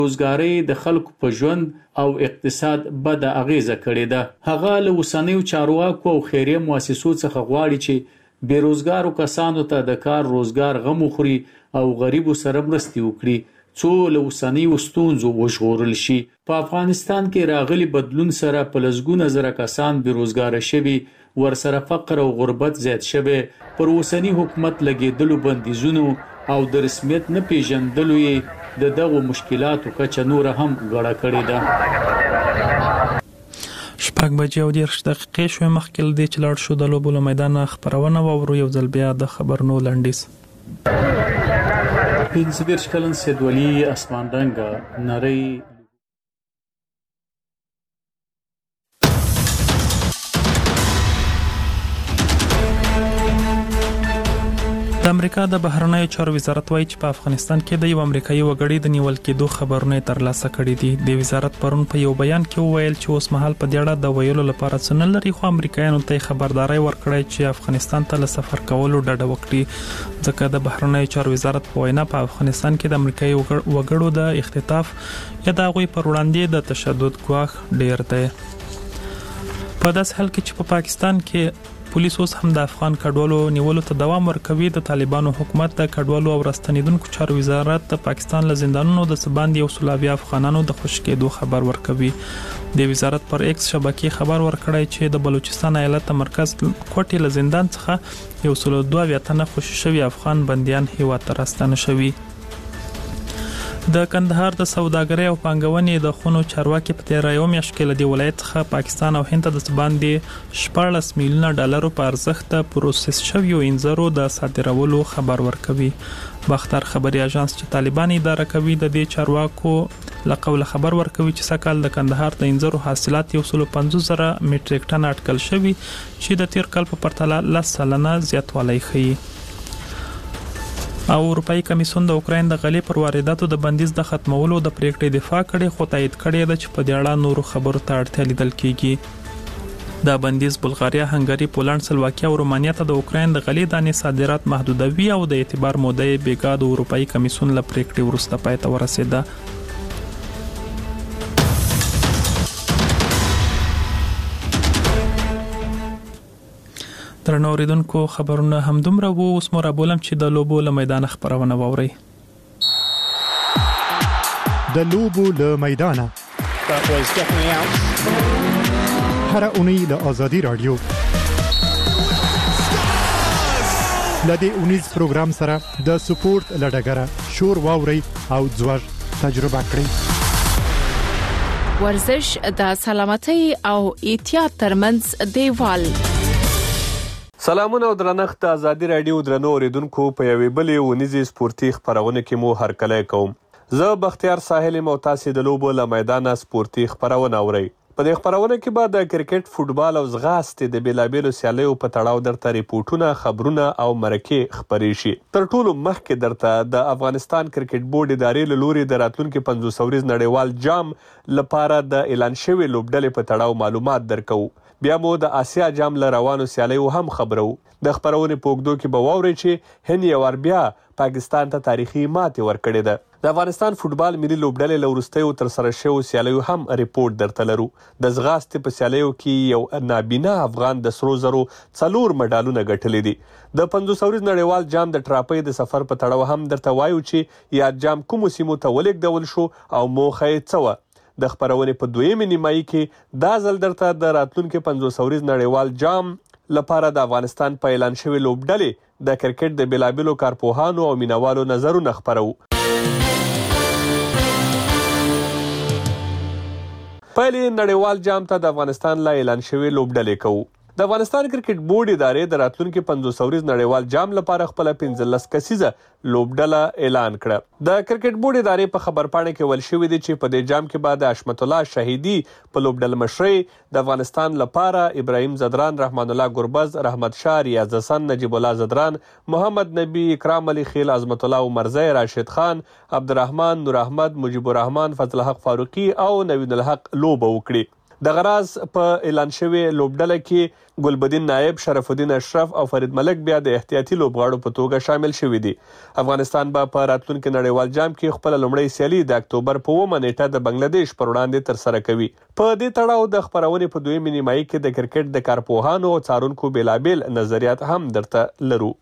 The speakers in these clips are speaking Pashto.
روزګارۍ د خلکو په ژوند او اقتصاد بد اغیزه کړې ده. هغه له اوسنیو چارواکو او خیریه مؤسسو څخه غواړي چې بیروزګارو کسانو ته د کار روزګار غم وخوري او غریبو سره مرستې وکړي څو له اوسنیو ستونزو وژغورل شي. په افغانستان کې راغلي بدلون سره په لسګونه زره کسان بیروزګاره شوي، ورسره فقر او غربت زیات شوی، پر اوسنی حکومت لګېدلو بندیزونو او د رسمیت نه پیژندلو یې د دغو مشکلاتو کچه نور هم غړه کړې ده. 6:30 شوې مخکې له دې چې لاړ شو د لوبو له میدانه خپرونه واورو. یو ځل بیا د خبرونو لنډیز. 15 کلن سیدولي اسمان رنګه نری د امریکا د بهرنیو چارو وزارت وایي چې په افغانستان کې د یو امریکایي وګړي د نیول کېدو خبرونه ترلاسه کړي دي. د وزارت پرون په یو بیان کې وویل چې اوس مهال په دې اړه د ویلو لپاره څه نه لري، خو امریکایانو ته خبرداري ورکړې چې افغانستان ته له سفر کولو ډډه وکړي، ځکه د بهرنیو چارو وزارت په وینا په افغانستان کې د امریکایي وګړو د اختطاف یا د هغوی پر وړاندې د تشدد ګواښ ډیر دی. په داسې حال کې چې په پاکستان کې پولیس اوس هم د افغان کډوالو نیولو ته دوام ورکوي. د طالبانو حکومت د کډوالو او راستنیدونکو چارو وزارت د پاکستان له زندانونو د سباندې او سلاوي افغانانو د خوشي کېدو خبر ورکوي. د وزارت پر ایکس شبکې خبر ورکړی چې د بلوچستان ایالت مرکز کوټې له زندان څخه 102 تنه خوشي شوي افغان بنديان هیواد ته راستنه شوي. د کندهار د سوداګرۍ او پانګونې د خونو چارواکي په تیر یو میاشت کې له دې ولایت څخه پاکستان او هند ته د باندې 14 میلیونه ډالر په ارزښت پروسس شویو انځرو د صادرولو خبر ورکوي. باختر خبري اژانس چې طالبان اداره کوي د دې چارواکو لقول خبر ورکوي چې سکهال د کندهار د انځرو حاصلات 150,000 میټریک ټن اټکل شوي چې د تیر کال په پرتله 10 سلنه زیاتوالی ښیي. او اروپאי کمیسیون د اوکراین د غلې پر وارداتو د بندیز د ختمولو د پریکړې دفاع کړې، خو تایید کړې ده چې په دې اړه نورو خبرو ته اړتیا لیدل کیږي. د بندیز بلغاریا، هنګری، پولند، سلواکیا او رومانیا ته د اوکراین د غلې دانې صادرات محدودوي او د اعتبار موده بیګا د اروپאי کمیسیون له پریکړې وروسته پای ته ورسېده. درنو اوریدونکو خبرونه هم دومره وو. اوس مو را بولم چې د لوبو له میدانه خبرونه واورئ. د لوبو له میدانه هر اونۍ له آزادي رادیو لدې اونیز پروګرام سره د سپورت لډګره شور واوري او ځوږ تجربه کړئ. ورزش د سلامتۍ او احتیاط ترمنځ دیوال. سلامونه او درنښت د آزادي رادیو درنو اوریدونکو په یوې بلې اونیزې سپورتي خبرونه کې مو هرکلی کوم. زه بختیار ساحل یم او تاسې د لوبو له میدانه سپورتي خبرونه اورئ. په دې خبرونه کې به د کرکټ، فوټبال او ځغاستې د بیلابیلو سیالیو په تړاو درته ریپورټونه، خبرونه او مرکې خپرې شي. تر ټولو مخکې درته د افغانستان کرکټ بورډ ادارې له لوري د راتلونکي 50 ورځ نړیوال جام لپاره د اعلان شوي لوبډلې په تړاو معلومات درکوو. بیا مو د آسیا جام له روانو سیالیو هم خبرو. د خبرونې په اوږدو کې به واورئ چې هند یو وار بیا پاکستان ته تاریخي ماتې ورکړې ده. د افغانستان فوټبال ملي لوبډلې له وروستیو ترسره شویو سیالیو هم ریپورټ درته لرو. د ځغاستې په سیالیو کې یو نابینا افغان د سرو زرو 4 مډالونه ګټلي دي. د 50 ورځ نړیوال جام د ټراپۍ د سفر په تړاو هم درته وایو چې یاد جام کومو سیمو ته ولېږدول شو او موخه یې څه وه. د خبرونې په دویمې نیمایي کې دا ځل درته د راتلونکي 50 ورځ نړیوال جام لپاره د افغانستان په اعلان شوي لوبډلې د کرکټ د بیلابیلو کارپوهانو او مینوالو نظرونه خپرو. پهلې نړیوال جام ته د افغانستان له اعلان شوي لوبډلې کوو. د افغانستان کرکټ بورډ ادارې د راتلونکي 50 ورځ نړیوال جام لپاره خپل 15 کسیزه لوبډله اعلان کړه. د کرکټ بورډ ادارې په خبرپاڼه کې ویل شوي دي چې په دې جام کې به د حشمت الله شهیدي په لوبډله مشرۍ د افغانستان لپاره ابراهیم زدران، رحمان الله ګربز، رحمت شاه، ریاض حسن، نجیب الله زدران، محمد نبی، اکرام علي خیل، عظمت الله عمرزی، راشد خان، عبدالرحمن، نور احمد، مجیب الرحمن، فضل حق فاروقي او نوین الحق لوبه وکړي. د غراز په اعلان شوی لوبډله کې ګلبدین نائب، شرف الدین اشرف او فرید ملک بیا د احتیاطي لوبغاړو په توګه شامل شوي دي. افغانستان به په راتلونکي نړیوال جام کې خپل لومړی سیالي د اکتوبر په 9 نیټه د بنگلاديش پر وړاندې ترسره کوي. په دې تړاو د خبرونې په دویمه نیمایي کې د کرکټ د کارپوهانو او څارونکو بیلابیل نظریات هم درته لرو.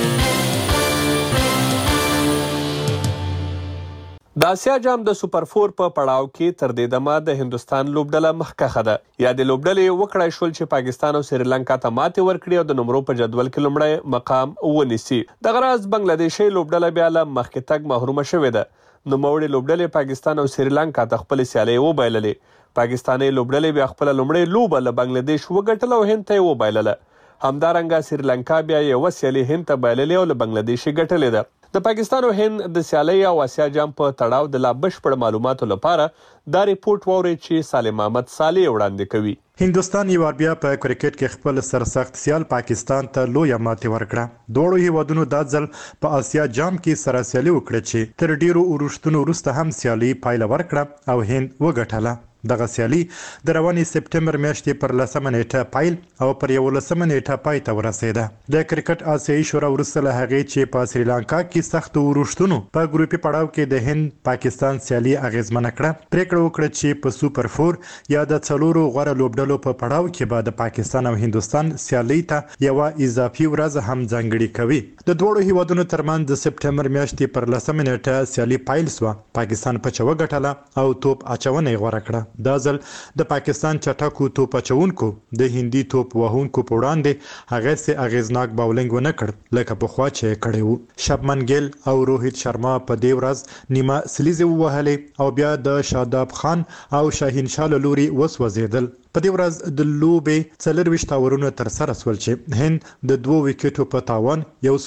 د آسیا جام د سوپر 4 په پړاو کې تر دې دمه د هندستان لوبډله مخکښه ده. یا د لوبډلې وکړای شول چې پاکستان او سریلانکا ته ماتې ورکړي او د نمرو په جدول کې لومړی مقام ونیسي. د غراز بنگلاديشي لوبډله بیا له مخکې تګ محرومه شوې ده. نوموړې لوبډلې پاکستان او سریلانکا ته خپل سیالي وبایللې. پاکستاني لوبډلې بیا خپل لومړی لوبه له بنگلاديش وګټله او هند ته وبایلله. همدارنګه سریلانکا بیا یو سیالي هند ته بایللې او له بنگلاديش ګټلې ده. د پاکستان او هند د سیالي او آسیا جام په تړاو د لا بشپړ معلوماتو لپاره دا ریپورت واورئ چې سالم احمد صالح وړاندې کوي. هندستان یو بیا په کرکټ کې خپل سرسخت سیال پاکستان ته لوی ماتې ورکړه. دوړو هیوادونو د ځل په آسیا جام کې سره سیالي وکړه چې تر ډیرو ورښتونو وروسته هم سیالي پایله ورکړه او هند وګټله. دغه سیالي د روانې سپټمبر میاشتې پر 10 نیټه پایل او پر 11 نیټه پای ته ورسېده. د کرکټ آسیایي شورا وروسته له هغې چې په سریلانکا کې سخت ورښتونو په ګروپي پړاو کې د هند پاکستان سیالي اغیزمنه کړه، پریکړه وکړه چې په سوپر 4 یا د څلورو غوره لوبډلو په پړاو کې به د پاکستان او هندستان سیالي ته یو اضافي ورځ هم ځانګړې کوي. د دوړو هیوادونو ترمنځ د سپټمبر میاشتې پر 10 نیټه سیالي پایل سو. پاکستان په چوغه ګټله او توپ اچونه غوړه کړه. دا ځل د پاکستان چټکو توپ اچونکو د هندي توپ وهونکو په وړاندې هغه سي اغیزناک باولینګ ونه کړ لکه په خوا چې کړي وو. شبمن ګیل او روهیت شرما په دې ورځ نیمه سلیزه ووهلې او بیا د شاداب خان او شاهین شاه لوري وسوځیدل. په دې ورځ د لوبې 24 اورونه تر سره سول چې هند د 2 وکټو په تاوان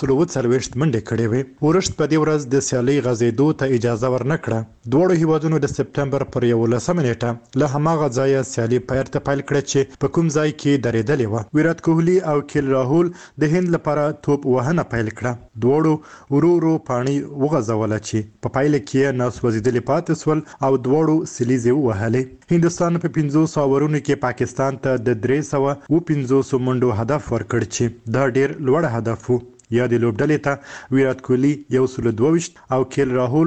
140 منډې کړې وې. ورښت په دې ورځ د سیالي غزیدو ته اجازه ورنکړه. دوه هیوادونو د سپټمبر پر 11 نیټه له هماغه ځایه سیالي پیل کړه چې په کوم ځای کې درېدلې و. ویرات کوهلی او کیل راهول د هند لپاره توپ وهنه پیل کړه. دوړو ورو پانی وغځول چې په پایله کې ناسوځیدلې پاتې سول او دوړو سلیزه وهلې. هندستان په 500 اورونو کې پاکستان ته د 350 منډو هدف ورکړ چې دا ډیر لوړ هدف وو. یا د لوبډلې ته ویرات کوهلی 122 او کیل راهول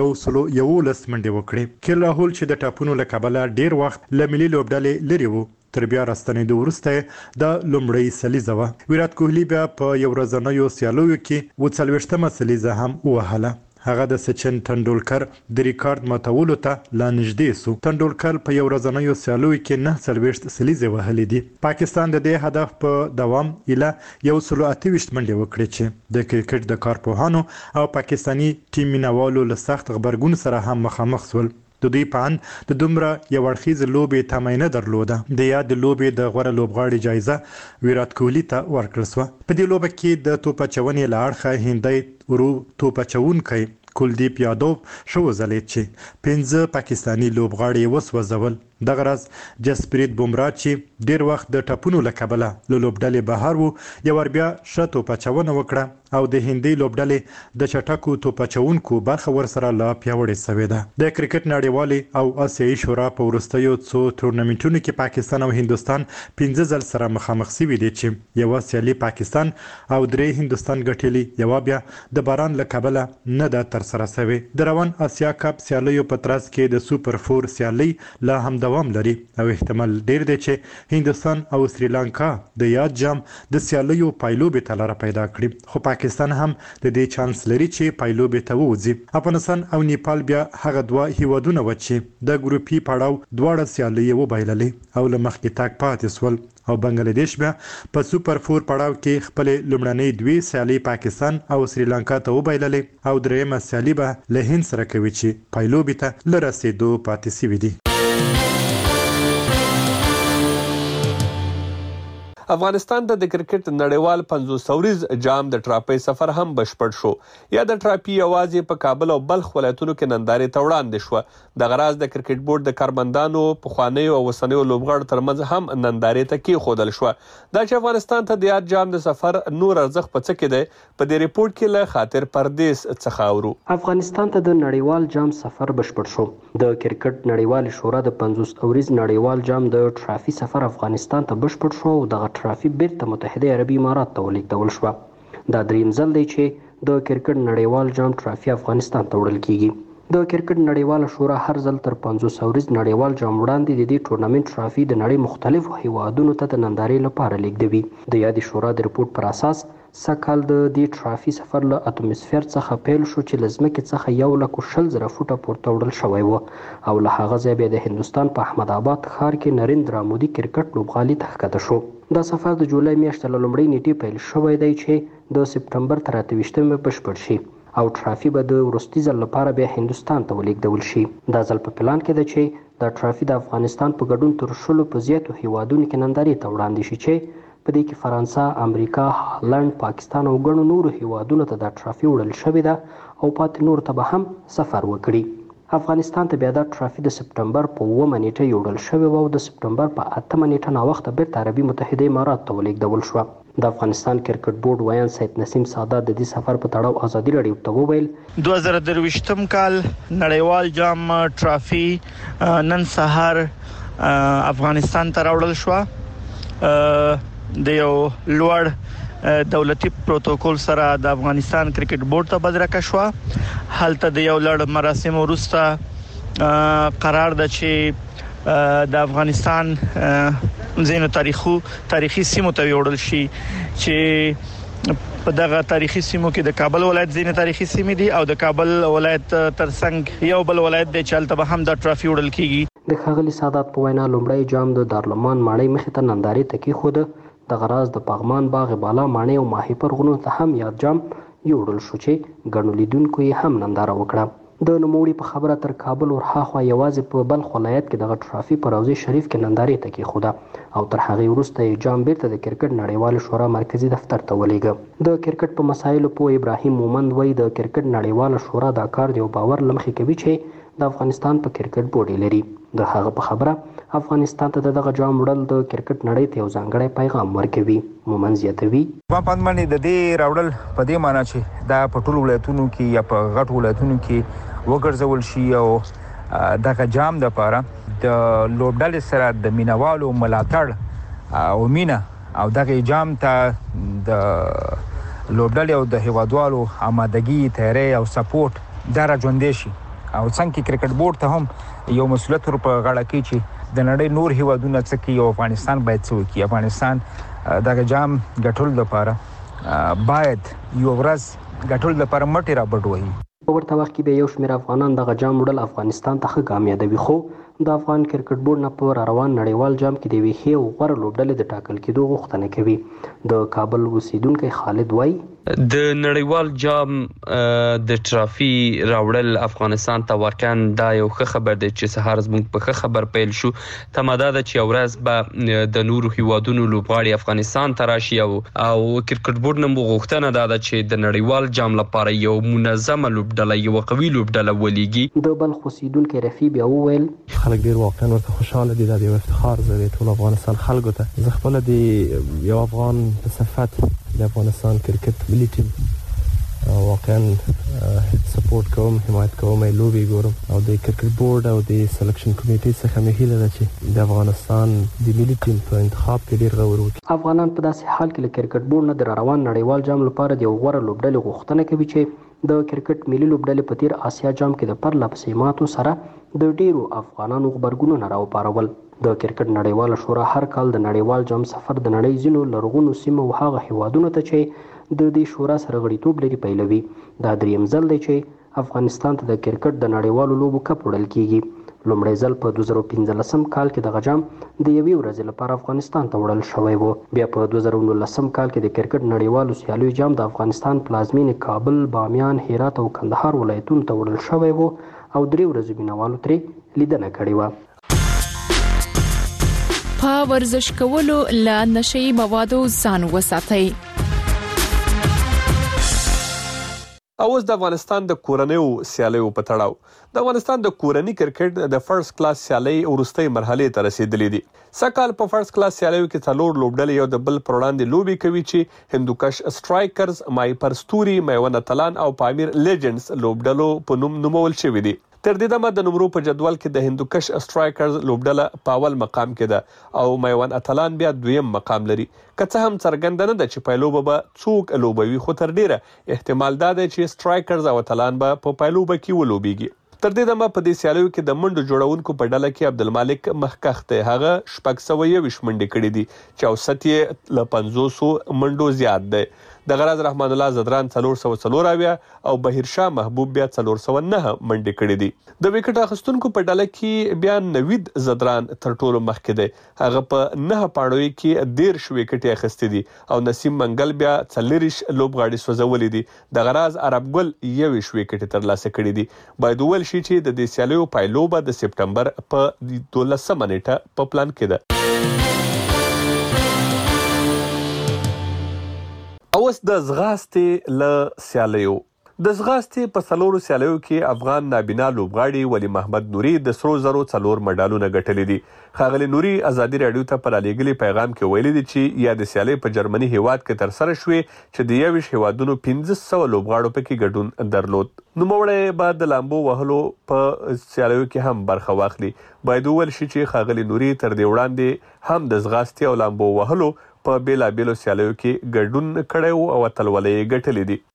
111 منډې وکړې. کیل راهول چې د ټاپونو له کبله ډیر وخت له ملي لوبډلې لري وو تر بیا راستنېدو وروسته د لومړۍ سلیزه وه. ویرات کوهلی بیا په یو ورځنیو سیالیو کې 40مه سلیزه هم ووهله. هغه د سچن تندولکر د ریکارډ ماتولو ته لا نږدې سو. تندولکر په یو ورځنیو سیالیو کې 49 سلیزې وهلې دي. پاکستان د دې هدف په دوام اله 128 منډې وکړې چې د کرکټ د کارپوهانو او پاکستانی ټیم مینوالو له سخت غبرګون سره هم مخامخ سول. د دوی په اند د دومره یو اړخیز لوبې تماینه درلوده. د یاد لوبې د غوره لوبغاړي جایزه ویرات کوهلی ته ورکړل سو. په دې لوبه کې د توپ اچونې له اړخه هندي ورو توپ اچونکی کلدیپ یادوب شو ځلید چې 15 پاکستانی لوبغاړي وسوځول. دغه راز جسپریت بومرا چې ډیر وخت د ټاپونو له کبله له لوبډلې بهر وو یو بیا ښه توپ اچونه وکړه او د هندي لوبډلې د چټکو توپ اچونکو برخه ورسره لا پیاوړې شوې ده. د کرکټ نړیوالې او آسیایي شورا په وروستیو څو تورنمنټونو کې پاکستان او هندستان 15 ځل سره مخامخ شوي دي چې یو سیالي پاکستان او 3 هندستان ګټلې، یو بیا د باران له کبله نه ده تر سره شوې. د روان آسیا کپ سیالیو په ترڅ کې د سوپر 4 سیالي لا هم دوام لري او احتمال ډیر دی چې هندستان او سریلانکا د یاد جام د سیالیو پایلوبې ته لاره پیدا کړي. خو پاکستان هم د دې چانس لري چې پایلوبې ته ووځي. افغانستان او نیپال بیا هغه دوه هیوادونه و چې د ګروپي پړاو دواړه سیالۍ وبایللې او له مخکې تګ پاتې سول او بنگلاديش بیا په سوپر 4 پړاو کې خپل لومړنۍ دوی سیالي پاکستان او سریلانکا ته وبایللې او درېمه سیالي به له هند سره کوي چې پایلوبې ته لرسېدو پاتې شوي دي. افغانستان ته د کرکټ نړیوال 50 ورځ جام د ټرافي سفر هم بشپړ شو. یا د ټرافي یوازې په کابل او بلخ ولایتونو کې نندارې ته وړاندې شو. د غراز د کرکټ بورډ د کارمندانو پخوانیو او اوسنیو لوبغاړو ترمنځ هم نندارې ته کېښودل شو. دا چې افغانستان ته د یاد جام د سفر نور ارزښت په څه کې دی، په دې ریپورت کې له خاطر پردیس څخه اورو. افغانستان ته د نړیوال جام سفر بشپړ شو. د کرکټ نړیوال شورا د 50 ورځ نړیوال جام د ټرافي سفر افغانستان ته بشپړ شو او دغه ټرافي بیرته متحده عربي امارات ته ولیږدول شو. دا دریم ځل دی چې د کرکټ نړیوال جام ټرافي افغانستان ته وړل کیږي. د کرکټ نړیوال شورا هر ځل تر 50 ورځ نړیوال جام وړاندې د دې ټورنمنت ټرافي د نړۍ مختلفو هیوادونو ته د نندارې لپاره لیږدوي. د یادې شورا د ریپورت پر اساس سکهال د دې ټرافي سفر له اتموسفیر څخه پیل شو چې له ځمکې څخه 1,20,000 فوټه پورته وړل شوی و او له هغه ځای بیا د هندوستان په احمد آباد ښار کې نریندرا مودي کرکټ لوبغالي ته ښکته شو. دا سفر د جولای میاشتې له لومړۍ نیټې پیل شوی دی چې د سپټمبر تر 28 بشپړ شي او ټرافي به د وروستي ځل لپاره بیا هندوستان ته ولیږدول شي. دا ځل په پلان کې ده چې دا ټرافي د افغانستان په ګډون تر 10 په زیاتو هیوادونو کې نندارې ته وړاندې شي چې په دې کې فرانسه، امریکا، هالند، پاکستان او ګڼو نورو هیوادونو ته دا ټرافي وړل شوې ده او پاتې نور ته به هم سفر وکړي. افغانستان ته بیا دا ټرافي د سپټمبر په 9 نیټه یوړل شوې و او د سپټمبر په 8 نیټه ناوخته بیرته عربي متحده امارات ته ولیږدول شوه. د افغانستان کرکټ بورډ ویان سید نسیم سادات د دې سفر په تړاو ازادي راډیو ته وویل 2023م کال نړیوال جام ټرافي نن سهار افغانستان ته راوړل شو. د یو لوړ دولتي پروتوکول سره د افغانستان کرکټ بورډ ته بدرکه شو. هلته د یو لړ مراسم وروسته قرار ده چې د افغانستان زینو تاریخي سیمو ته وړل شي چې په دغه تاریخي سیمو کې د کابل ولایت ځینې تاریخي سیمې دي او د کابل ولایت ترڅنګ یو بل ولایت دی چې هلته به هم دا ټرافي وړل کیږي. د ښاغلي سادات په وینا لومړی جام د دارالمان ماڼۍ مخې ته نندارې ته کېښوده. د غراز د پغمان باغ بالا ماڼۍ او ماهیپر غرونو ته هم یاد جام یوړل شو چې ګڼو لیدونکو یې هم ننداره وکړه. د نوموړي په خبره تر کابل ورهاخوا یوازې په بلخ ولایت کې دغه ټرافي په روضې شریف کې نندارې ته کېښوده او تر هغې وروسته یې جام بیرته د کرکټ نړیوال شورا مرکزي دفتر ته ولېږه. د کرکټ په مسایلو پوه ابراهیم مومند وایي د کرکټ نړیوال شورا دا کار د یو باور له مخې کوي چې د افغانستان په کرکټ بورډ لري. د هغه په خبره افغانستان ته دغه جام وړل د کرکټ نړۍ ته یو ځانګړی پیغام ورکوي. مومند زیاتوي په پاندمنې د دې راوړل په دې معنی چې دا په ټولو ولایتونو کې یا په غټو ولایتونو کې وګرځول شي او دغه جام د لپاره د لوبډلې سره د مینوالو ملاتړ او مینه او دغه جام ته د لوبډلې او د هیوادوالو آمادګي تیاری او سپورټ دا راژوندې شي او څنګه کرکټ بورډ ته هم یو مسؤلیت ور په غاړه کې چې د نړۍ نور هیوادونه څه کوي او افغانستان باید څه وکړي. افغانستان دغه جام ګټلو لپاره باید یو ورځ ګټلو لپاره مټې رابډ وهي. په ورته وخت کې به یو شمېر افغانان دغه جام وړل افغانستان ته ښه ګام یادوي، خو د افغان کرکټ بورډ نه په روان نړیوال جام کې د یوې ښې او غوره لوبډلې د ټاکل کېدو غوښتنه کوي. د کابل اوسیدونکی خالد وایي د نړیوال جام د ټرافي راوړل افغانستان ته واقعا دا یو ښه خبر دی چې سهار زموږ په ښه خبر پیل شو. تماده ده چې ورځ به د نورو هیوادونو لوبغاړي افغانستان ته راشي او کرکټ بورډ نه غوښتنه ده چې د نړیوال جام لپاره یو منظمه لوبډله یو قوي لوبډله ولېږي. د بلخ اوسیدونکی رفیع بیا وویل خلک ډیر واقعا ورته خوشاله دي. دا یو افتخار دی ټول افغانستان خلکو ته. زه خپل د یو افغان په صفت د افغانستان کرکټ ملي ټیم واقعا سپورټ کوم، حمایت کوم، لوبي ګورم او د کرکټ بورډ او د سلیکشن کمیټې څخه مې هیله ده چې د افغانستان د ملي ټیم په انتخاب کې ډیر غور وکړي. افغانان په داسې حال کې له کرکټ بورډ نه د روان نړیوال جام لپاره د یو غوره لوبډلې غوښتنه کوي چې د کرکټ ملي لوبډلې په تیر آسیا جام کې د پرله پسې ماتو سره د ډیرو افغانانو غبرګونونه راوپارول. د کرکټ نړیوال شورا هر کال د نړیوال جام سفر د نړۍ ځینو لرغونو سیمو او هغه هیوادونو ته چې د دې شورا سره غړیتوب لري پیلوي. دا دریم ځل دی چې افغانستان ته د کرکټ د نړیوالو لوبو کپ وړل کیږي. لومړی ځل په 2015 کال کې دغه جام د یوې ورځې لپاره افغانستان ته وړل شوی و. بیا په 2019 کال کې د کرکټ نړیوالو سیالیو جام د افغانستان پلازمینې کابل، بامیان، هرات او کندهار ولایتونو ته وړل شوی و او 3 ورځې مینوالو ترې لیدنه کړې وه. په ورزش کولو له نشئی موادو ځان وساتئ. اوس د افغانستان د کورنیو سیالیو په تړاو د افغانستان د کورنی کرکټ د فرست کلاس سیالي ورستۍ مرحله ته رسیدلې دي. سکهال په فرست کلاس سیالیو کې څلور لوبډلې یو د بل پر وړاندې لوبي کوي چې هندوکش سټرایکرز، مای پرستوري، میونه تلان او پامیر لیجنډز لوبډلو په نوم نومول شوی دي. تر دې دمه د نمرو په جدول کې د هندوکش سټرایکرز لوبډله په اول مقام کې ده او میوان اتلان بیا دویم مقام لري. که څه هم څرګنده نه ده چې پایلوبه به څوک لوبوي، خو تر ډیره احتمال دا دی چې سټرایکرز او اتلان به په پایلوبه کې ولوبيږي. تر دې دمه په دې سیالیو کې د منډو جوړونکو په ډله کې عبدالمالک مخکخ ته هغه 621 منډې کړې دي چې اوسط یې له 500 منډو زیات دی. د غراز رحمان الله زدران 404 او بهیر شاه محبوب بیا 409 منډې کړې دي. د وکټ اخیستونکو په ډله کې بیا نوید زدران تر ټولو مخکې دی، هغه په 9 پاڼو کې 13 وکټې اخیستې دي او نسیم منګل بیا 40 لوبغاړي سوځولې دي. د غراز عرب ګل 21 وکټې ترلاسه کړې دي. باید ویل شي چې د دې سیالیو پایلوبه د سپټمبر په 12 نیټه په پلان کې ده. اوس د ځغاستې له سیالیو. د ځغاستې په څلورو سیالیو کې افغان نابینا لوبغاړي ولی محمد نوري د سرو زرو 4 مډالونه ګټلي دي. ښاغلي نوري ازادي راډیو ته په رالېږلي پیغام کې ویلي دي چې یا د سیالۍ په جرمني هیواد کې ترسره شوې چې د 21 هیوادونو 1500 لوبغاړو پکې ګډون درلود. نوموړی به د لامبو وهلو په سیالیو کې هم برخه واخلي. باید وویل شي چې ښاغلي نوري تر دې وړاندې هم د ځغاستې او لامبو وهلو په بیلابیلو سیالیو کې ګډون کړی او اتلولۍ یې ګټلې دي.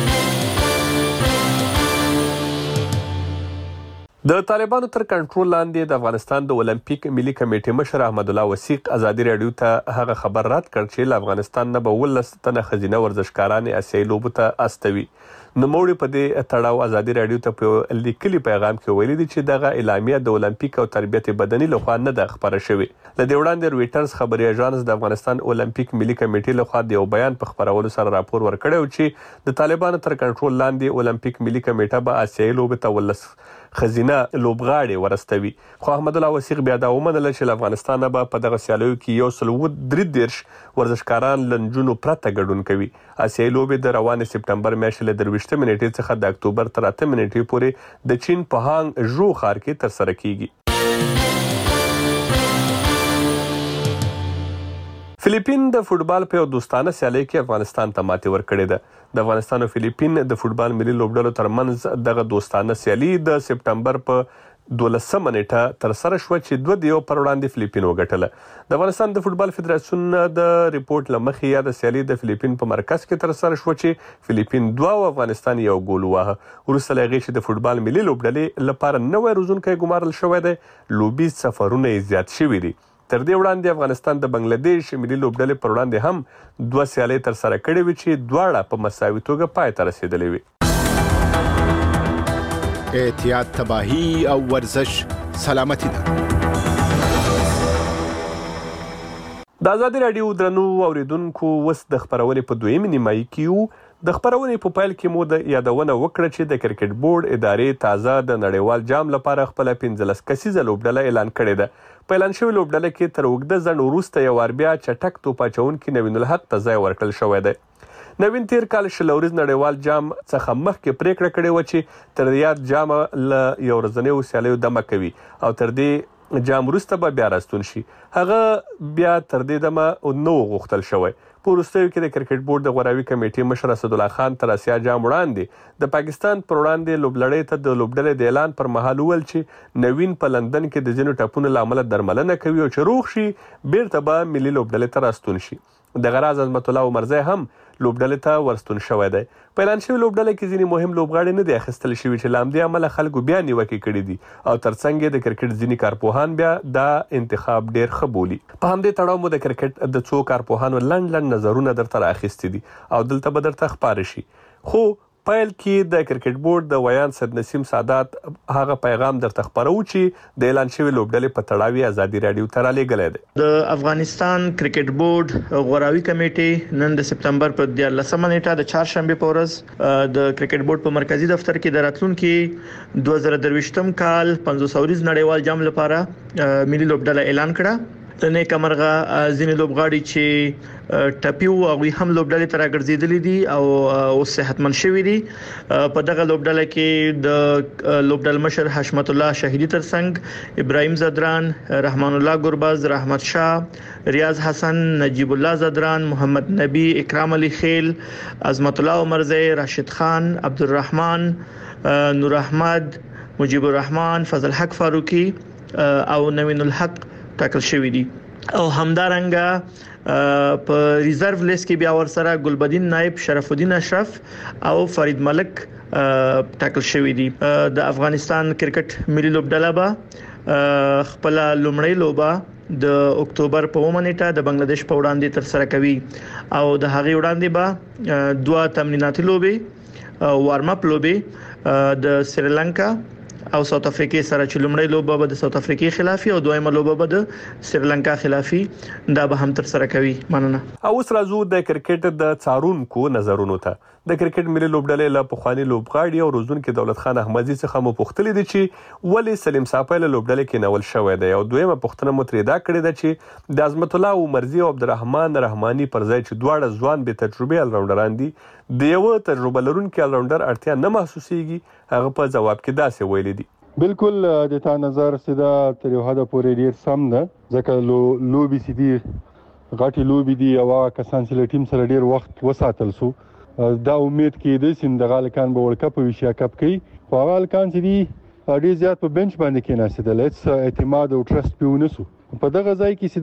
د طالبانو تر کنټرول لاندې د افغانستان د اولمپیک ملي کمیټې مشر احمد الله وثیق ازادي راډیو ته هغه خبر رد کړ چې له افغانستان نه به 19 تنه ښځینه ورزشکاران آسیایي لوبو ته استوي. نوموړي په دې تړاو ازادي راډیو ته په لیکلي پیغام کې ویلي دي چې دغه اعلامیه د اولمپیک او تربیت بدني لخوا نه ده خبره شوې. له دې وړاندې رویټرز خبري اژانس د افغانستان اولمپیک ملي کمیټې لخوا د یو بیان په خبرولو سره راپور ورکړی چې د طالبانو تر کنټرول لاندې اولمپیک ملي کمیټه به آسیایي لوبو ته 19 ښځینه لوبغاړي ورستوي. خو احمد الله وثیق بیا دا ومنله چې له افغانستان به په دغه سیالیو کې 133 ورزشکاران له نجونو پرته ګډون کوي. آسیایي لوبې د روانې سپټمبر میاشتې له 23 نیټې څخه د اکتوبر تر 8 نیټې پورې د چین په هانګ ژو ښار کې ترسره کیږي. فلیپین د فوټبال په یو دوستانه سیالۍ کې افغانستان ته ماتې ورکړې ده. د افغانستان او فلیپین د فوټبال ملي لوبډلو ترمنځ دغه دوستانه سیالي د سپټمبر په 12 نیټه ترسره شوه چې 2 دیو پر وړاندې فلیپین وګټله. د افغانستان د فوټبال فدراسیون د ریپورت له مخې یا د سیالي د فلیپین په مرکز کې ترسره شوه چې فلیپین 2 او افغانستان 1 ګول وواهه. وروسته له هغې چې د فوټبال ملي لوبډلې لپاره نوی روزونکی ګمارل شوی دی، لوبي سفرونه یې زیات شوي دي. تر دې وړاندې افغانستان د بنگلادیش ملي لوبډلې پر وړاندې هم 2 سیالۍ ترسره کړې وې چې دواړه په مساوي توګه پای ته رسېدلې وې. احتیاط، تباهي او ورزش سلامتي ده. د ازادي راډیو درنو اوریدونکو اوس د خبرونې په دویمه نیمایي کې یو. د خبرونې په پیل کې مو د یادونه وکړه چې د کرکټ بورډ ادارې تازه د نړیوال جام لپاره خپل 15 کسیزه لوبډله اعلان کړې ده. په اعلان شوې لوبډله کې تر اوږده ځنډ وروسته یو وار بیا چټک توپ اچوونکي نوین الحق ته ځای ورکړل شوی دی. نوین تیر کال شلوریز نړیوال جام څخه مخکې پریکړه کړې وه چې تر یاد جام له یو ورځنیو سیالیو دمه کوي او تر دې جام وروسته به بیا راستون شي. هغه بیا تر دې دمه نه و غوښتل شوی. په وروستیو کې د کرکټ بورډ د غوراوي کمیټې مشر اسدالله خان تر اسیا جام وړاندې د پاکستان پر وړاندې لوبلړۍ ته د لوبډلې د اعلان پر مهال وویل چې نوین په لندن کې د ځینو ټپونو له امله درملنه کوي او چې روغ شي بیرته به ملي لوبډلې ته راستون شي. د غراز عظمت الله عمرزی هم لوبډلې ته ورستون شوی دی. په اعلان شوي لوبډله کې ځینې مهم لوبغاړي نه دي اخیستل شوي چې له همدې امله خلکو بیا نیوکې کړي دي او ترڅنګ یې د کرکټ ځینې کارپوهان بیا دا انتخاب ډیر ښه بولي. په همدې تړاو مو د کرکټ د څو کارپوهانو لنډ نظرونه درته رااخیستي دي او دلته به درته خپاره شي. خو پیل کې د کرکټ بورډ د ویان سید نسیم سادات هغه پیغام درته خبرو چې د اعلان شوی لوبډلې په تړاو ازادي راډیو ته رالیږلی دی. د افغانستان کرکټ بورډ غوراوي کمیټې نن د سپټمبر په 13 نیټه د چهارشنبه په ورځ د کرکټ بورډ په مرکزی دفتر کې د راتلونکي 2023م کال 500 نړیوال جام لپاره ملي لوبډله اعلان کړه. د نیک مرغه ځینې لوبغاړي چې ټپیو او هم لوبډلې تر راګرځیدلې دي او صحتمن شوي دي. په دغه لوبډله کې د لوبډل مشر حشمت الله شهیدی ترڅنګ ابراهيم زدران، رحمان الله ګربز، رحمت شاه، ریاض حسن، نجیب الله زدران، محمد نبی، اکرام علي خیل، عظمت الله عمرزی، راشد خان، عبدالرحمن، نور احمد، مجيب الرحمن، فضل حق فاروقي او نوین الحق ټاکل شوی دي. او همدارنګه په ریزرو لیست کې بیا ورسره ګلبدین نائب، شرف الدین اشرف او فرید ملک ټاکل شوی دي. د افغانستان کرکټ ملي لوبډله به خپل لومړی لوبه د اکتوبر په 1 نیټه د بنگلاديش په وړاندې تر سره کوي او د هغې وړاندې به 2 تمریناتي لوبې وارم اپ لوبې د سریلانکا او ساوث افریقا سره چې لومړی لوبه به د ساوث افریقا خلافي او دویمه لوبه به د سریلانکا خلافي دا به هم تر سره کوي. مننه. او اوس راځو د کرکټ د څارونکو نظرونو ته. د کرکټ ملي لوبډلې له پخوانی لوبغاړي او روزونکو دولت خان احمدي څخه مو پوښتنه دي چې ولې سلیم صافی له لوبډلې کې نول شوی دی او دویمه پوښتنه مو ترې دا کړې ده چې د عظمت الله عمرزي او عبدالرحمن رحماني پر ځای چې دواړه ځوان به تجربه الراونډران دي د یو تجربه لرونکو الراونډر اړتیا نه محسوسيږي. هغه په جواب کې داسې ویلي دي: بالکل د تا نظر سیده تر یو حد پورې ډیر سم ده، ځکه لوبي سي دي غټي لوبي دي او کسان چې ټیم سره ډیر وخت وساتل سو دا امید کې د سند غالکان به ورلد کپ او ایشیا کپ کې خو غالکان چې دي ډیر زیات په بنچ باندې کې ناسیدل، هیڅ اعتماد او ټرست پیونه سو. په دغه ځای کې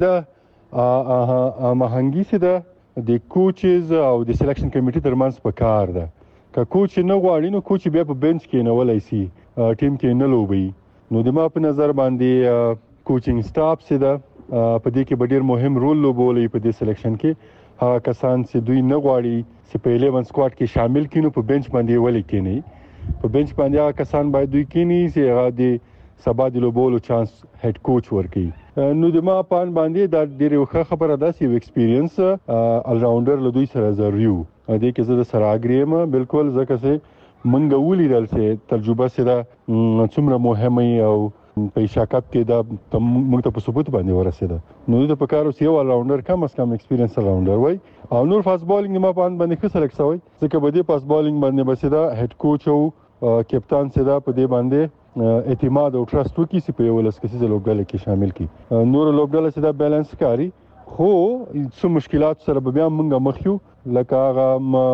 سیده مهنګي سیده د کوچز او د سلیکشن کمیټې ترمنځ په کار ده. که کوچ نه غواړي نو کوچ بیا په بنچ کې نه ولای سي ټیم کې نه لوبي. نو د ما په نظر باندې کوچینګ سټاف سیده په دې کې ډیر مهم رول لوبولې په دې سلیکشن کې. هغه کسان چې دوی نه غواړي چې په 11 سکواډ کې شامل کینو په بنچ باندې ولې کینی. په بنچ باندې هغه کسان باید دوی کینی چې هغه د سبا د لوبولو چانس هډ کوچ ورکړي. نو د ما پان باندې دا ډیره ښه خبره ده چې ایکسپیرینس الراونډر له دوی سره ضروري دې کې زه د سره اګریم. بالکل ځکه چې منګه ولیدل چې تجربه سره څومره مهمه او په ایشیا کپ کې دا موږ ته په ثبوت باندې ورسېده. نو د پکارو سی یو الراونډر کم از کم ایکسپیرینس الراونډر وای او نور فاست بالینګ ما پان باندې ښه سلیکټ شوی ځکه په دې فاست بالینګ باندې بسیدا هډ کوچ او کپتان سره په دې باندې اعتماد او ټرست وکي چې په یو لسکسي لوبډله کې شامل کی. نور لوبډله سره بیلانس کاری خو څه مشکلات سره بیا موږ مخ یو لکه هغه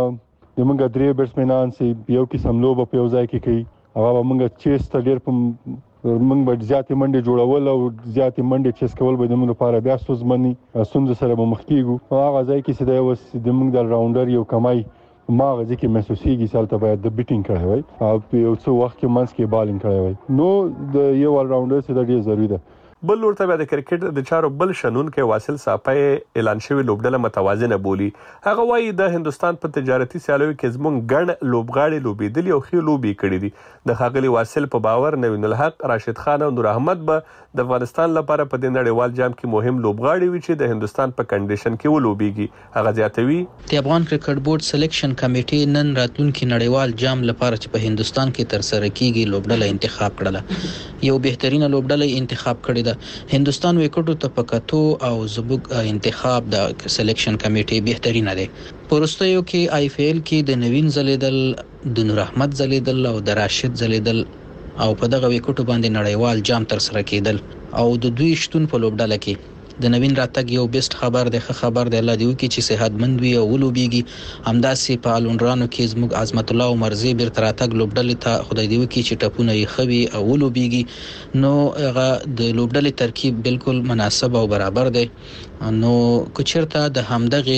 د موږ درې بیټسمنان چې یو قسم لوب په یو ځای کې کوي هغه موږ چیس ته ډیر په موږ به زیاتې منډې جوړول او زیاتې منډې چیس کول به د موږ لپاره بیا ستونزمنې ستونزو سره به مخ کیږو. هغه ځای کې چې د موږ د راونډر یو کمای ماغه ځکه محسوسيږي چې تل باید د بیټینګ کړی وای او په یو څو وخت کې منځ کې بالینګ کړی وای. نو د یو الراونډر څخه ډیر ضروری ده. بل ورته د کرکټ د چارو بل شنونکو واصل صافی اعلان شوی لوبډله متوازنه بولی. هغه وایي د هندستان په تجارتي سیالیو کې زمونږ ګڼ لوبغاړي لوبېدلي او ښه لوبې کړې دي. د ښاغلي واصل په باور نوین الحق، راشد خان او نور احمد به د افغانستان لپاره په دې نړیوال جام کې مهم لوبغاړي وي چې د هندستان په کنډیشن کې ولوبېږي. هغه زیاتوي د افغان کرکټ بورډ سلیکشن کمیټې نن راتلونکي نړیوال جام لپاره چې په هندستان کې تر سره کیږي لوبډله انتخاب کړله. یو بهترینه لوبډله انتخاب کړې ده. هندستان وکټو ته پکاتو او زبوګ انتخاب د سلیکشن کمیټې بهترینه ده. پرستیو کې آی پی ایل کې د نوین زلیدل، د نور احمد زلیدل او د راشد زلیدل او په دغه وکټو باندې نړیوال جام تر سره کېدل او د دوی شتون په لوبډله کې د نوین راتګ یو بیسټ خبر دی. ښه خبر دی، الله دې وکړي چې صحتمند وي او ولوبېږي. همداسې په الونرانو کې زموږ عظمت الله عمرزي بیرته راتګ لوبډلې ته خدای دې وکړي چې ټپونه یې ښه وي او ولوبېږي. نو هغه د لوبډلې ترکیب بالکل مناسب او برابر دی. نو که چېرته د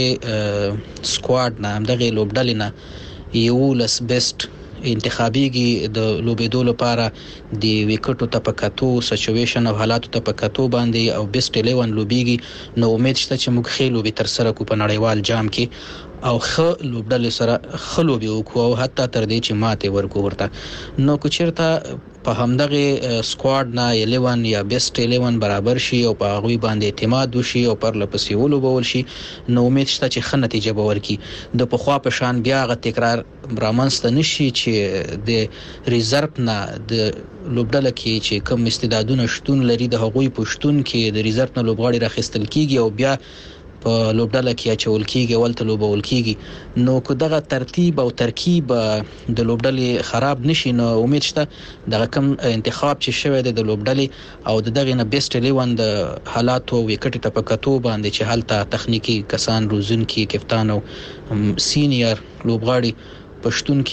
همدغې سکواډ نه همدغې لوبډلې نه یو لس بیسټ انتخابيږي د لوبېدو لپاره د وکټو ته پکاتو سچويشن او حالاتو ته پکاتو باندې او بیسټ 11 لوبېږي. نو امید شته چې موږ خې لوبې تر سره کو په نړیوال جام کې او ښه لوبډلې سره ښه لوبې وکړو او حتی تر دې چې ماته ورکو ورته. نو که چېرته په همدغه سکواډ نه 11 یا بیسټ 11 برابر شي او په هغه باندې اعتماد وشي او پر لپسې ولوبول شي، نو امید شته چې ښه نتیجه به ورکړي. د پخوا په شان بیا غو تکرار رامنځته نشي چې د ریزرو نه د لوبډله کې چې کوم استعدادونه شتون لري د هغوی پښتون کې د ریزرو نه لوبغاړي راخستل کیږي او بیا په لوبډله کې اچول کیږي ولته لوبول کیږي. نو که دغه ترتیب او ترکیب د لوبډلې خراب نشي، نو امید شته دغه کوم انتخاب چې شوی دی د لوبډلې او دغه نه بیسټ 11 د حالات او وکټ ته پکاتو باندې چې حالت تخنیکی کسان روزونکي کپتان او سینیئر لوبغاړي پښتون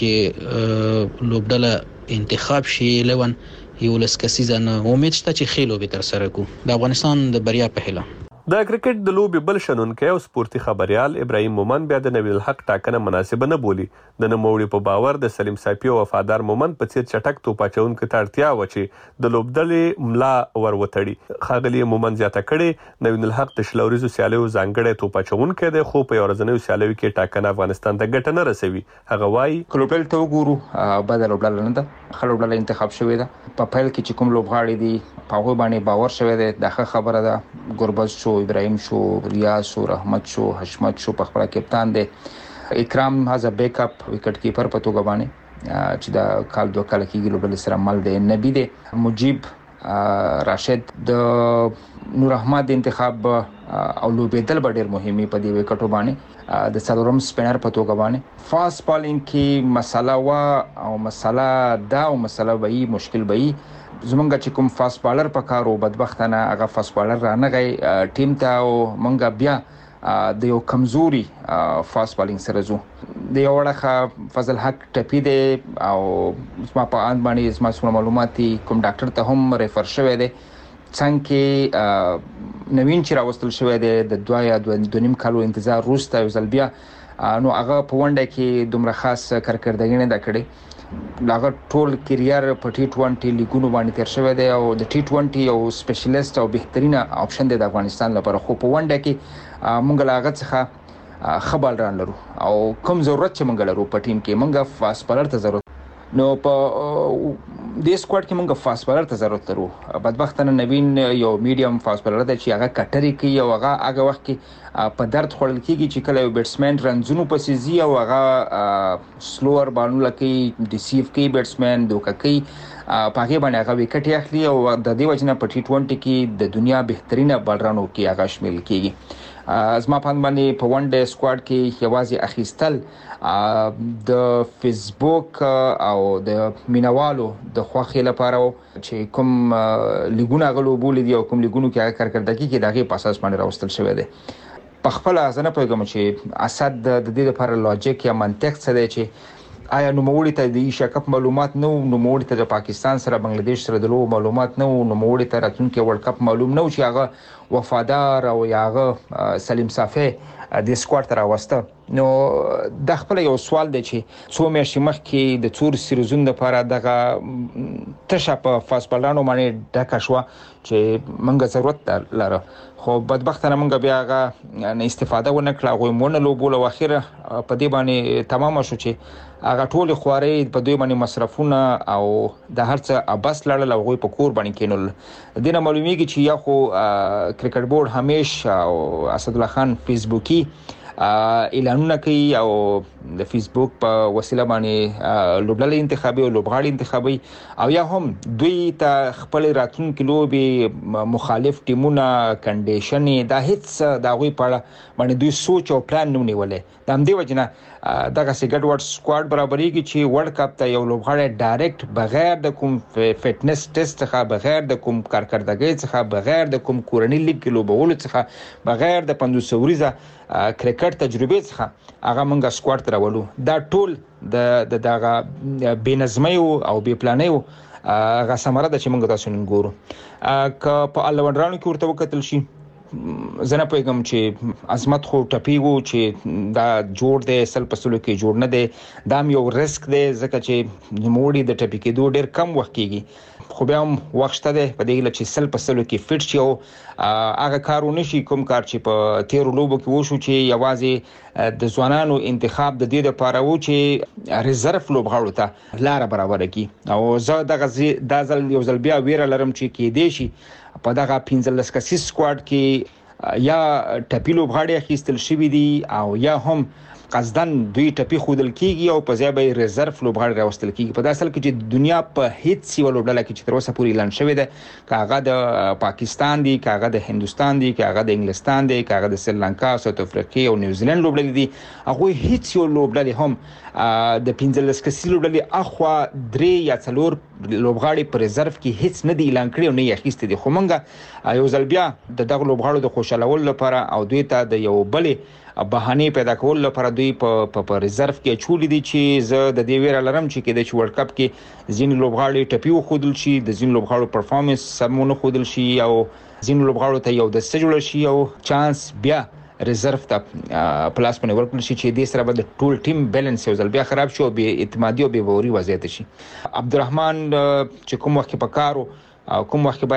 کې لوبډله انتخاب شي 11 یو لسکسیزه. امید شته چې خېلو به تر سره کو د افغانستان د بریا په هیله. د کرکټ د لوبي بل شنونکي او سپورتي خبريال ابراهيم مومن بیا د نویل الحق ټاکنه مناسبه نه بولی. د نوموړي په باور د سلیم صافي او وفادار مومن په څیر چټک توپاچونکو ته اړتیا و چې د لوبډلې ملا ور وتړي. خاغلی مومن زیاته کړي نویل الحق د شلوريزو سیالیو ځانګړی توپاچونکو دی، خو په یو ورځنیو سیالیو کې ټاکنه افغانستان ته ګټه نه رسوي. هغه وايي کلوبل ته وګورو بدل لوبډل نه ده، خلوبډل انتخاب شوی ده. په فایل کې چې کوم لوبغاړي دي په هغه باندې باور شوی دی، دغه خبره ده. ګوربز شو، ابراهيم شو، ریاض شو، رحمت شو، حشمت شو، په خپل کپتان دی. اکرام هاز ا بیک اپ وکټ کیپر په توګه باندې چې دا کال دوه کال کېږي لوبډل سره مل دی. نبی دی، مجيب، راشد، د نور احمد انتخاب او لوبېدل به ډېر مهمي په دې وکټو باندې. د څلورم سپینر په توګه باندې فاست بالینګ کې مسله وا او مسله دا او مسله وایي مشکل وایي. زمونږ چې کوم فاست بالر په کارو بدبختانه هغه فاست بالر را نه غي ټیم ته او مونږ بیا د یو کمزوري فاست بالینګ سره زو. د یو وړخه فضل حق ټپی دی او ما په ان باندې زما څو معلوماتي کوم ډاکټر ته هم ریفر شوی دی. څنګه نوین چې راوستل شوی دی د 2 یا 2.5 کالو انتظار وروسته یو ځل بیا نو هغه په ونډه کې دومره خاص کارکردګي نه دا کړې. هغه ټول کیریئر په ټي 20 لیګونو باندې تیر شوی دی او د ټي 20 یو سپیشلیست او بهترینه اپشن دی د افغانستان لپاره. خو په ونډه کې مونږ لاغت څخه خبر ران لرو او کوم ضرورت چې مونږ لرو په ټیم کې مونږ فاست بالر ته ضرورت. نو په دې سکواډ کې مونږ فاست بالر ته ضرورت لرو. بدبختانه نوین یو میډیم فاست بالر دی چې هغه کټری کوي او هغه وخت کې په درد خورل کیږي چې کله یو بیټسمن رنزونو پسې زی او هغه سلوور بالونه کوي، ډیسیو کوي بیټسمن، دوکه کوي، پاګې باندې هغه وکټ اخلي او د دې وجنه په ټي 20 کې د دنیا بهترینه بالرانو کې هغه شامل کیږي. زما په باندې په ون ډے سکواډ کې یوازې اخیستل د فیسبوک او د مینوالو د خوخي لپاره چې کوم لیګونه غلو بولې دي او کوم لیګونو کې هغه کارکردګي کې دغه په اساس باندې راوستل شوی دی. په خپل ځنه پیغام چې اسد د دې لپاره لوجیک یا منطق څه دی چې آیا نوموړي ته د ایشیا کپ معلومات نو، نوموړي ته د پاکستان سره بنگلاديش سره د لوبو معلومات نو، نوموړي ته راتلونکي ورلد کپ معلوم نو چې هغه وفادار او هغه سلیم صافي د سکواډ تر واسطه. نو د خپل یو سوال دی چې څو میاشتې مخکې د څور سیریزونو لپاره دغه تشه په فاست بالرانو باندې ډکه شو چې موږ ضرورت لرو، خو بدبختانه موږ بیا هغه نه استفاده ونه کړه. غوي مونږ لوبول او اخیره په دې باندې تمام شو چې هغه ټول خواري په دوی باندې مصرفونه او د هرڅه ابس لړل او غوي په کور باندې کینول. دینه معلومیږي چې یا خو کرکټ بورډ همیشه او اسد الله خان فیسبوکي اعلانونه کوي او د فیسبوک په وسیله باندې لوبډلې انتخابي او لوبغاړي انتخابي او یا هم دوی ته خپل راتلونکي لوبي مخالف ټیمونه کنډیشنې دا هیڅ دا غوي په باندې دوی سوچ او پلان نه نیولې. د همدې وجنه دغه سیګډ ورډ سکواډ برابرېږي چې ورلد کپ ته یو لوبغاړی ډایرکټ بغیر د کوم فټنس ټیسټ څخه، بغیر د کوم کارکردګۍ څخه، بغیر د کوم کورنۍ لیګ کې لوبولو څخه، بغیر د 500 ورځې کرکټ تجربه څخه هغه مونږه سکواډ ته راولو. دا ټول د دغه بېنظمۍ او بې پلانۍ هغه ثمره ده چې مونږ تاسو نن ګورو. که په الونډرانو کې ورته وکتل شي زنه پیغام چې عظمت خو ټپی وو چې دا جوړ دی سل پسلو کې جوړ نه دی، دا یو ریسک دی ځکه چې نوموړي د ټپی کېدو ډیر کم وخت کېږي. خو بیا هم وخت شته دی په دې چې 100% کې فټ شي او هغه کارونه شي کوم کار چې په تیرو لوبو کې وشو چې یوازې د ځوانانو انتخاب د دې لپاره و چې ریزرف لوبغاړو ته لار برابر کړي او زه د ځل یو ځل بیا ویره لرم چې کې دی شي په دغه 15 کسیز سکواډ کې یا ټپی لوبغاړي اخیستل شوی دي او یا هم قصدن دوی ټپی خودل کیږي او په ځای به ریزرف لوبغاړي راوستل کیږي په داسل کې چې دنیا په هیڅ یو لوبډله کې چې تر اوسه پورې اعلان شوی دی کاغه د پاکستان دی کاغه د هندستان دی کاغه د انګلستان دی کاغه د سریلانکا ساوث افریقا او نیوزیلند لوبډلې دي هغه هیڅ یو لوبډلې هم د 15 کسي لوبډلې اخوا 3 یا 4 لوبغاړي په ریزرف کې هیڅ نه دی اعلان کړی او نه یې اخیستي دي خو مونږ یو ځل بیا د دغه لوبغاړو د خوشالول لپاره او دوی ته د یو بلې بهانه پیدا کول لپاره دوی په ریزرف کې چولې دي چې زه د دې ویره لرم چې کېدای شي ورلد کپ کې ځینې لوبغاړي ټپي وخودل شي د ځینې لوبغاړو پرفارمنس سمونه خودل شي او ځینې لوبغاړو ته یو د سجول شي او چانس بیا ریزرف ته پلاس باندې ورکړل شي چې دې سره به د ټول ټیم بیلانس یو ځل بیا خراب شي او بې اعتمادي او بې باوري وضعیت شي عبدالرحمن چې کوم وخت په کارو کوم وخت